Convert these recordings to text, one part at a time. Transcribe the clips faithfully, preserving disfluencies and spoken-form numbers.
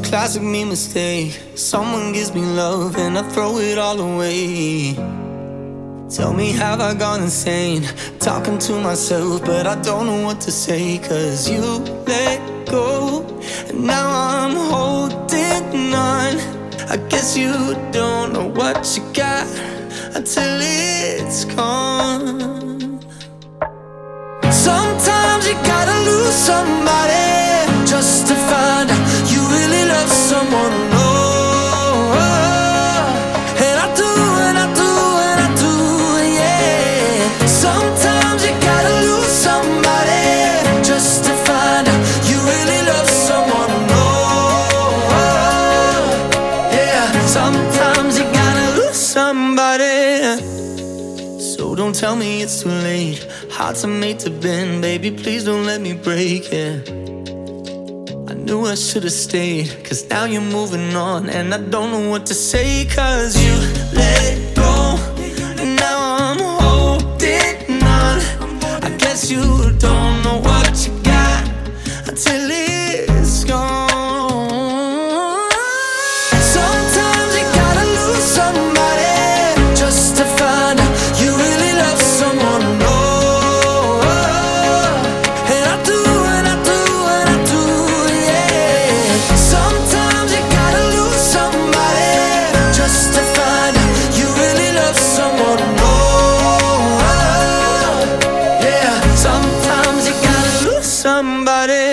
classic me mistake. Someone gives me love and I throw it all away. Tell me, have I gone insane? Talking to myself, but I don't know what to say. Cause you let go, and now I'm holding on. I guess you don't know what you got until it's gone. Sometimes you gotta lose somebody just to find out you really love someone. Oh, and I do, and I do, and I do, yeah. Sometimes you gotta lose somebody just to find out you really love someone. Oh, yeah. Sometimes you gotta lose somebody. So don't tell me it's too late. Hearts are made to bend, baby, please don't let me break it. I knew I should've stayed, cause now you're moving on, and I don't know what to say. Cause you let go, and now I'm holding on. I guess you don't know what you got until it's gone. Sometimes you gotta lose somebody just to find out you really love someone. Oh, and I do, and I do, and I do, yeah. Sometimes you gotta lose somebody just to find out you really love someone. Oh, yeah. Sometimes you gotta lose somebody.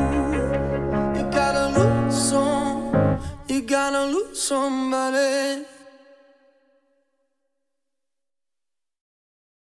You gotta lose somebody.